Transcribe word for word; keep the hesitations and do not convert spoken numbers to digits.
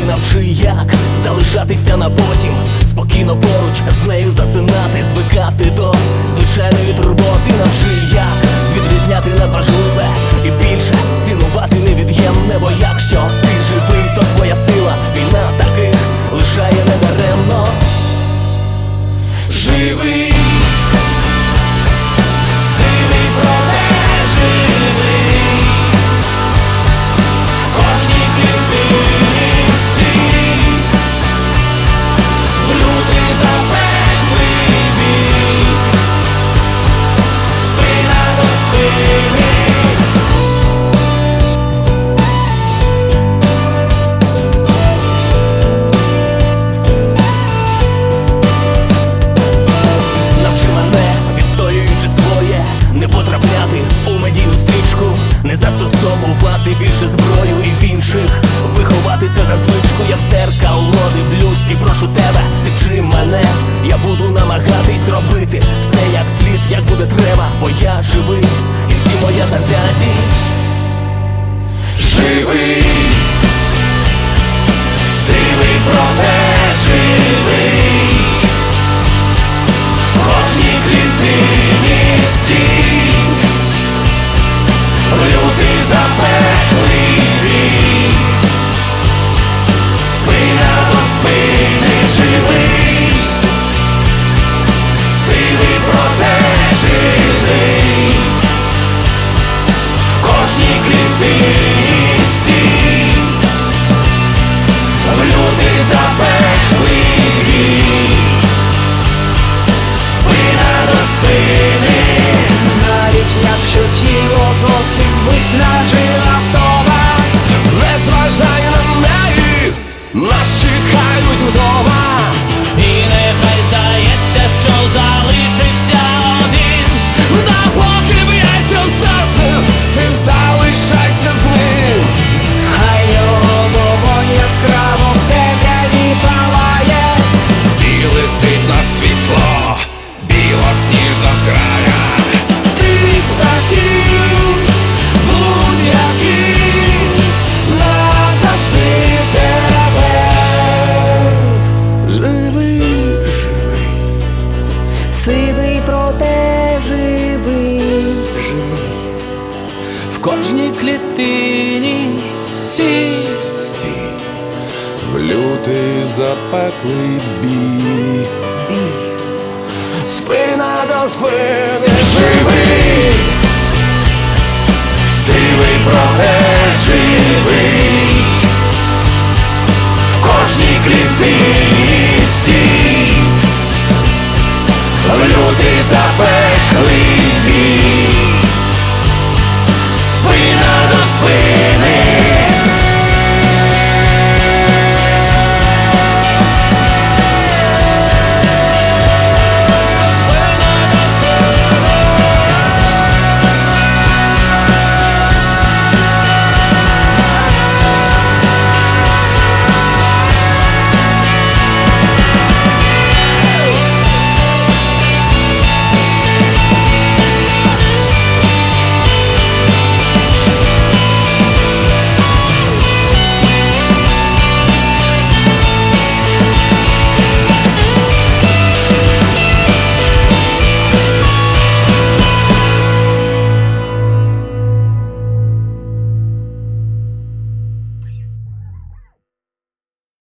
навчи, як залишатися на потім, спокійно поруч з нею засинати, звикати до звичайної турботи. Навчи, як відрізняти надважливе і більше цінувати невід'ємне. Бо якщо ти живий, то твоя сила, війна таких лишає недаремно. Живий, сивий, проте живий, в кожній клітині стій, в лютий запеклий бій, спина до спини. Не потрапляти у медійну стрічку, не застосовувати більше зброю і в інших виховати це за звичку. Я в дзеркало дивлюсь і прошу тебе, підтримай мене. Я буду намагатись робити все як слід, як буде треба, бо я живий, і в ті моя завзятість. Живий, сивий, проте живий, в кожній клітині стій, в лютий запеклий бій, спина до спини. Живий, сивий, проте живий, в кожній клітині стій, в лютий запеклий бій, спина до спини. Навіть якщо тіло зовсім виснажила втома, Не зважай на неї, нас чекають вдома. І нехай здається, що залишився один, Допоки б'ється серце, ти залишайся з ним. хай його вогонь яскраво в темряві палає, І летить на світло біла сніжна зграя. ти птахів, будь-який, назавжди тебе. Живий, живий, Сивий, проте живий, живий, в кожній клітині стій, стій, в лютий запеклий бій, бій. спина до спини.